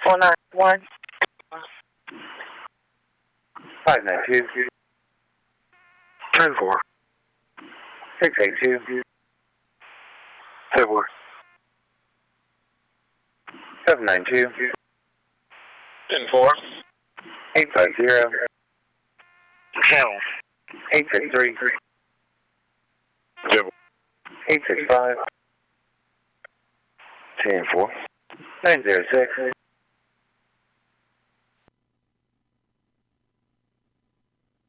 491 592 10-4. 682 10-4. 792 10-4 850 Channel 863 10-4. 865 10-4. 906